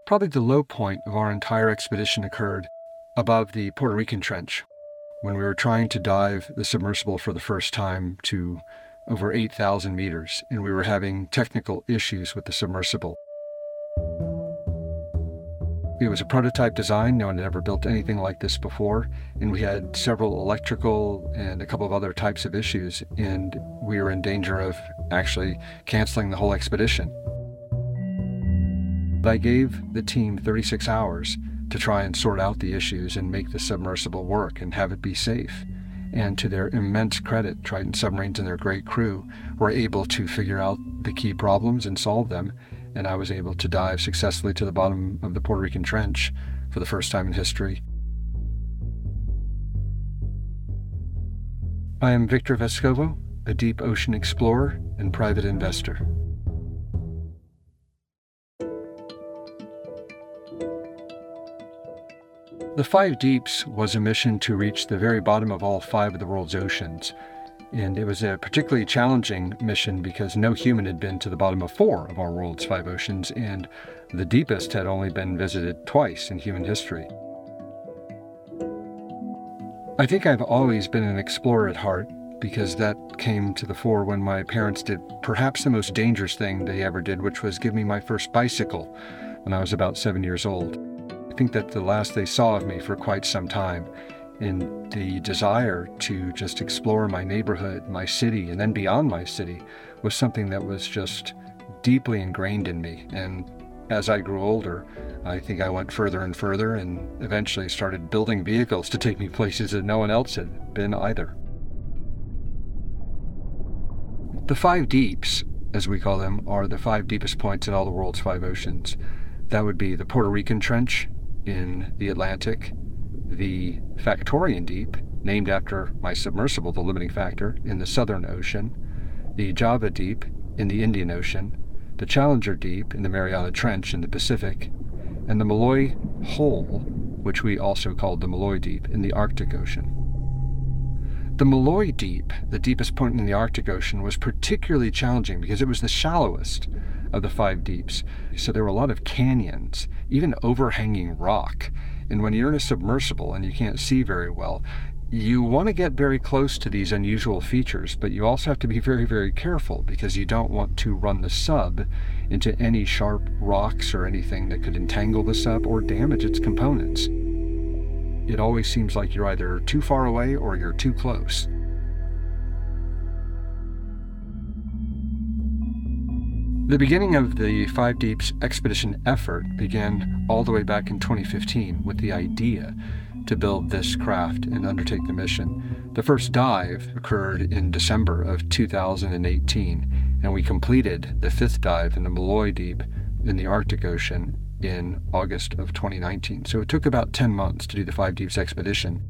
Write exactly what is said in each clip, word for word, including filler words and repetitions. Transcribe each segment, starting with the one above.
Probably the low point of our entire expedition occurred above the Puerto Rican Trench, when we were trying to dive the submersible for the first time to over eight thousand meters, and we were having technical issues with the submersible. It was a prototype design. No one had ever built anything like this before, and we had several electrical and a couple of other types of issues, and we were in danger of actually canceling the whole expedition. I gave the team thirty-six hours to try and sort out the issues and make the submersible work and have it be safe. And to their immense credit, Trident Submarines and their great crew were able to figure out the key problems and solve them, and I was able to dive successfully to the bottom of the Puerto Rican Trench for the first time in history. I am Victor Vescovo, a deep ocean explorer and private investor. The Five Deeps was a mission to reach the very bottom of all five of the world's oceans. And it was a particularly challenging mission because no human had been to the bottom of four of our world's five oceans, and the deepest had only been visited twice in human history. I think I've always been an explorer at heart, because that came to the fore when my parents did perhaps the most dangerous thing they ever did, which was give me my first bicycle when I was about seven years old. I think that the last they saw of me for quite some time. In the desire to just explore my neighborhood, my city, and then beyond my city was something that was just deeply ingrained in me. And as I grew older, I think I went further and further and eventually started building vehicles to take me places that no one else had been either. The Five Deeps, as we call them, are the five deepest points in all the world's five oceans. That would be the Puerto Rican Trench in the Atlantic, the Factorian Deep, named after my submersible, the limiting factor, in the Southern Ocean, the Java Deep in the Indian Ocean, the Challenger Deep in the Mariana Trench in the Pacific, and the Malloy Hole, which we also called the Malloy Deep, in the Arctic Ocean. The Malloy Deep, the deepest point in the Arctic Ocean, was particularly challenging because it was the shallowest of the five deeps. So there were a lot of canyons, even overhanging rock. And when you're in a submersible and you can't see very well, you want to get very close to these unusual features, but you also have to be very, very careful because you don't want to run the sub into any sharp rocks or anything that could entangle the sub or damage its components. It always seems like you're either too far away or you're too close. The beginning of the Five Deeps expedition effort began all the way back in twenty fifteen with the idea to build this craft and undertake the mission. The first dive occurred in December of two thousand eighteen, and we completed the fifth dive in the Malloy Deep in the Arctic Ocean in August of twenty nineteen. So it took about ten months to do the Five Deeps expedition.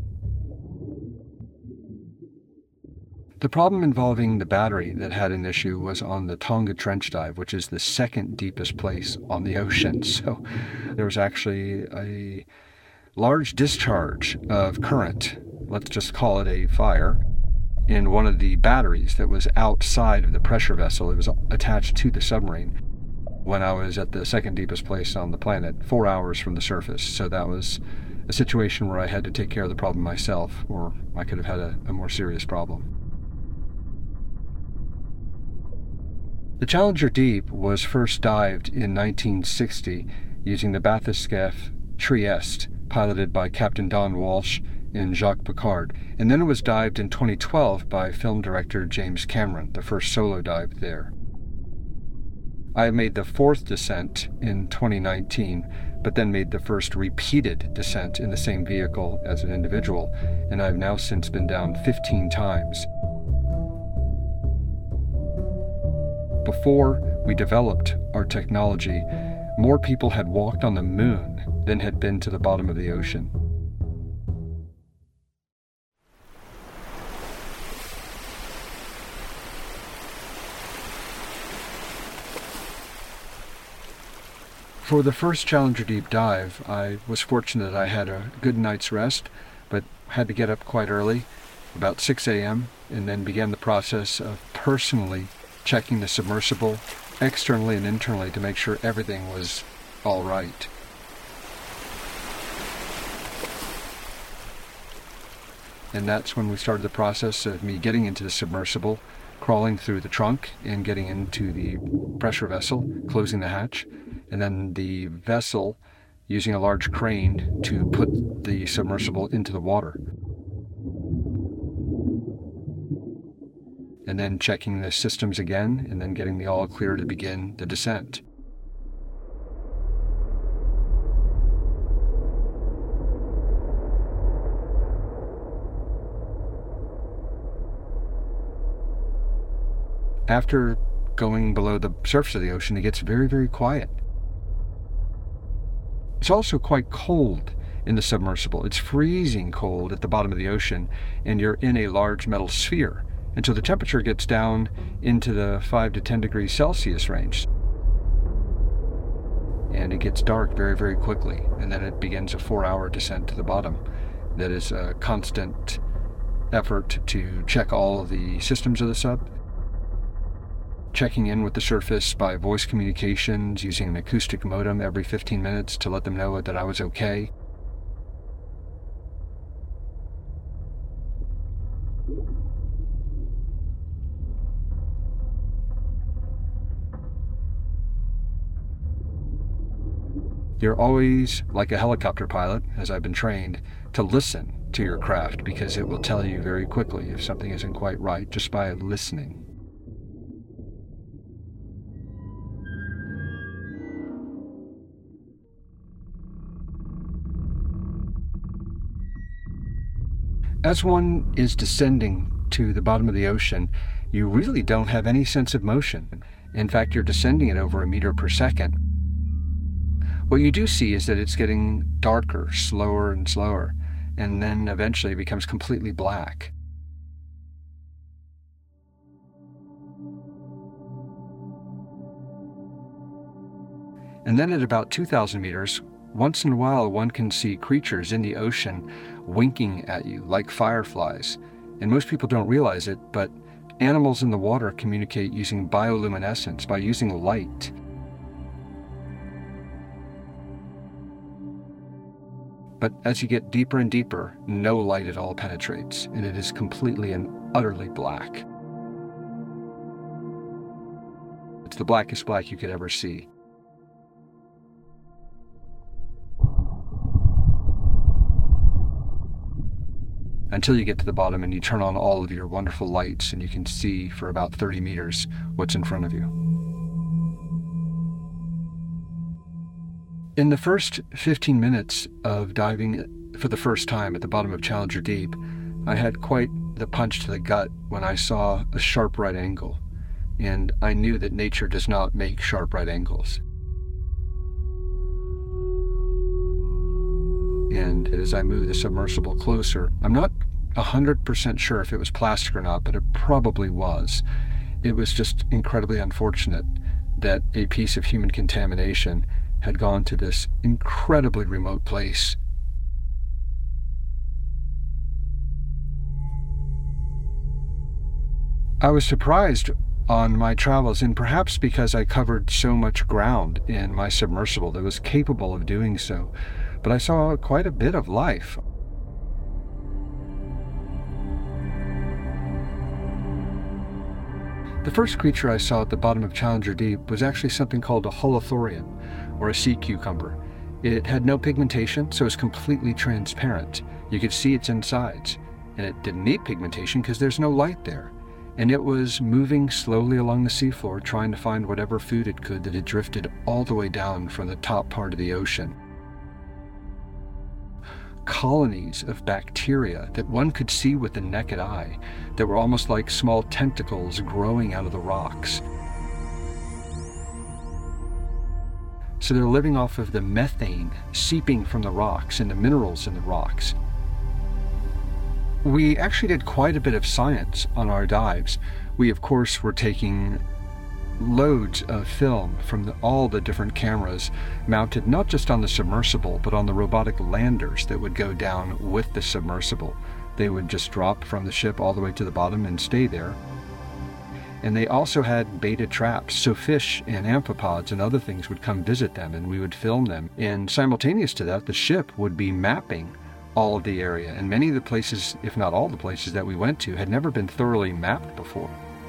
The problem involving the battery that had an issue was on the Tonga Trench dive, which is the second deepest place on the ocean. So there was actually a large discharge of current, let's just call it a fire, in one of the batteries that was outside of the pressure vessel. It was attached to the submarine when I was at the second deepest place on the planet, four hours from the surface. So that was a situation where I had to take care of the problem myself, or I could have had a, a more serious problem. The Challenger Deep was first dived in nineteen sixty using the bathyscaphe Trieste, piloted by Captain Don Walsh and Jacques Piccard, and then it was dived in twenty twelve by film director James Cameron, the first solo dive there. I made the fourth descent in twenty nineteen, but then made the first repeated descent in the same vehicle as an individual, and I've now since been down fifteen times. Before we developed our technology, more people had walked on the moon than had been to the bottom of the ocean. For the first Challenger Deep dive, I was fortunate that I had a good night's rest, but had to get up quite early, about six a.m., and then began the process of personally checking the submersible externally and internally to make sure everything was all right. And that's when we started the process of me getting into the submersible, crawling through the trunk and getting into the pressure vessel, closing the hatch, and then the vessel using a large crane to put the submersible into the water. And then checking the systems again, and then getting the all clear to begin the descent. After going below the surface of the ocean, it gets very, very quiet. It's also quite cold in the submersible. It's freezing cold at the bottom of the ocean, and you're in a large metal sphere. And so the temperature gets down into the five to ten degrees Celsius range. And it gets dark very, very quickly. And then it begins a four-hour descent to the bottom. That is a constant effort to check all of the systems of the sub, checking in with the surface by voice communications, using an acoustic modem every fifteen minutes to let them know that I was okay. You're always, like a helicopter pilot, as I've been trained, to listen to your craft, because it will tell you very quickly if something isn't quite right just by listening. As one is descending to the bottom of the ocean, you really don't have any sense of motion. In fact, you're descending at over a meter per second. What you do see is that it's getting darker, slower and slower, and then eventually it becomes completely black. And then at about two thousand meters, once in a while one can see creatures in the ocean winking at you like fireflies. And most people don't realize it, but animals in the water communicate using bioluminescence, by using light. But as you get deeper and deeper, no light at all penetrates, and it is completely and utterly black. It's the blackest black you could ever see. Until you get to the bottom and you turn on all of your wonderful lights and you can see for about thirty meters what's in front of you. In the first fifteen minutes of diving for the first time at the bottom of Challenger Deep, I had quite the punch to the gut when I saw a sharp right angle, and I knew that nature does not make sharp right angles. And as I moved the submersible closer, I'm not one hundred percent sure if it was plastic or not, but it probably was. It was just incredibly unfortunate that a piece of human contamination had gone to this incredibly remote place. I was surprised on my travels, and perhaps because I covered so much ground in my submersible that was capable of doing so, but I saw quite a bit of life. The first creature I saw at the bottom of Challenger Deep was actually something called a holothurian, or a sea cucumber. It had no pigmentation, so it was completely transparent. You could see its insides, and it didn't need pigmentation because there's no light there. And it was moving slowly along the seafloor, trying to find whatever food it could that had drifted all the way down from the top part of the ocean. Colonies of bacteria that one could see with the naked eye, that were almost like small tentacles growing out of the rocks. So they're living off of the methane seeping from the rocks and the minerals in the rocks. We actually did quite a bit of science on our dives. We, of course, were taking loads of film from the, all the different cameras mounted not just on the submersible, but on the robotic landers that would go down with the submersible. They would just drop from the ship all the way to the bottom and stay there. And they also had baited traps, so fish and amphipods and other things would come visit them, and we would film them. And simultaneous to that, the ship would be mapping all of the area. And many of the places, if not all the places that we went to, had never been thoroughly mapped before.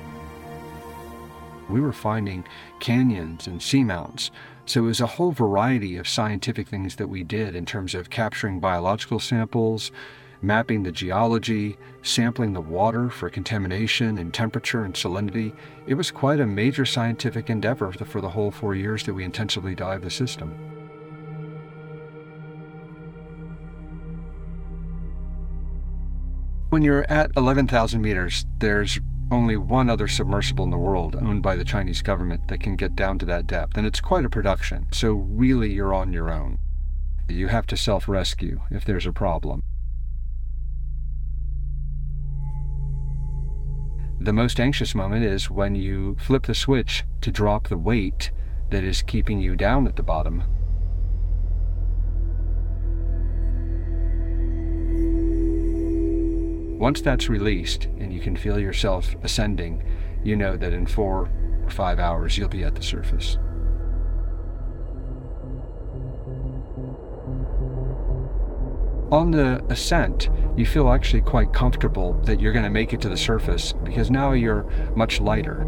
We were finding canyons and seamounts. So it was a whole variety of scientific things that we did in terms of capturing biological samples, mapping the geology, sampling the water for contamination and temperature and salinity. It was quite a major scientific endeavor for the whole four years that we intensively dived the system. When you're at eleven thousand meters, there's only one other submersible in the world owned by the Chinese government that can get down to that depth, and it's quite a production. So really, you're on your own. You have to self-rescue if there's a problem. The most anxious moment is when you flip the switch to drop the weight that is keeping you down at the bottom. Once that's released and you can feel yourself ascending, you know that in four or five hours you'll be at the surface. On the ascent, you feel actually quite comfortable that you're going to make it to the surface because now you're much lighter.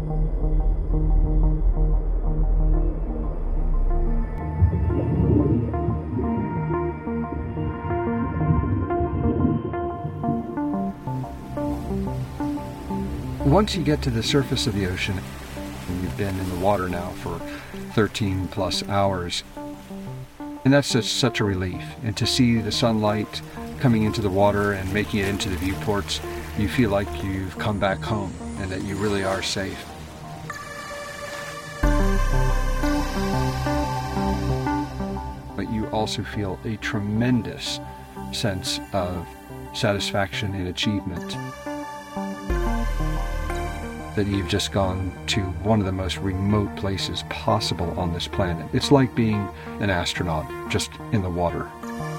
Once you get to the surface of the ocean, and you've been in the water now for thirteen plus hours, and that's just such a relief. And to see the sunlight coming into the water and making it into the viewports, you feel like you've come back home and that you really are safe. But you also feel a tremendous sense of satisfaction and achievement. That you've just gone to one of the most remote places possible on this planet. It's like being an astronaut, just in the water.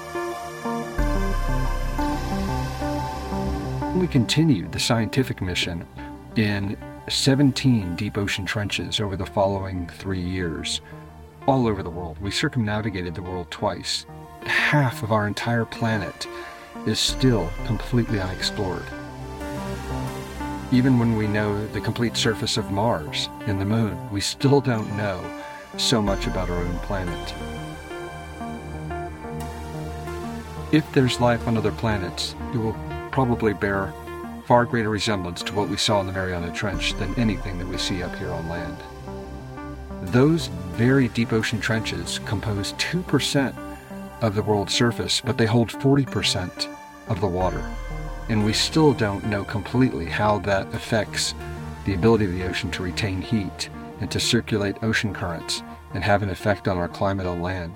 We continued the scientific mission in seventeen deep ocean trenches over the following three years, all over the world. We circumnavigated the world twice. Half of our entire planet is still completely unexplored. Even when we know the complete surface of Mars and the Moon, we still don't know so much about our own planet. If there's life on other planets, it will probably bear far greater resemblance to what we saw in the Mariana Trench than anything that we see up here on land. Those very deep ocean trenches compose two percent of the world's surface, but they hold forty percent of the water. And we still don't know completely how that affects the ability of the ocean to retain heat and to circulate ocean currents and have an effect on our climate on land.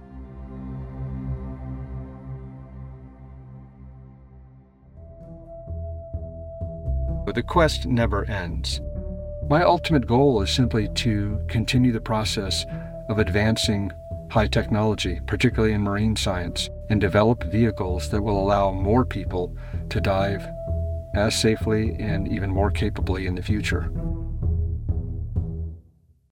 But the quest never ends. My ultimate goal is simply to continue the process of advancing high technology, particularly in marine science, and develop vehicles that will allow more people to dive as safely and even more capably in the future.